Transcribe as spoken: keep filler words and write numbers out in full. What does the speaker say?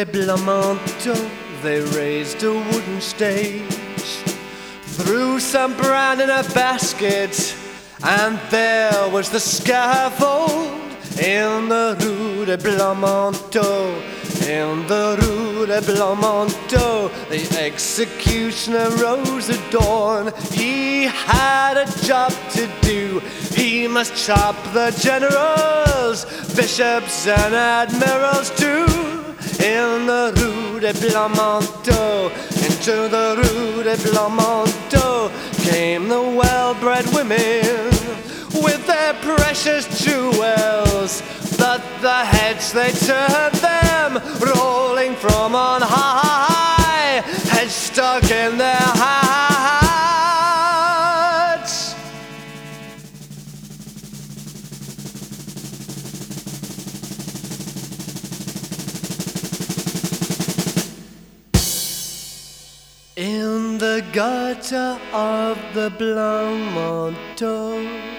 de Blamanto, they raised a wooden stage, threw some bran in a basket, and there was the scaffold in the Rue de Blamanto. In the Rue de Blamanto, the executioner rose at dawn. He had a job to do. He must chop the generals, bishops and admirals too. In the Rue de Blamanto, into the Rue de Blamanto, came the well-bred women with their precious jewels, but the heads they turned them, rolling from on high, heads stuck in their hats. In the gutter of the Blamanto,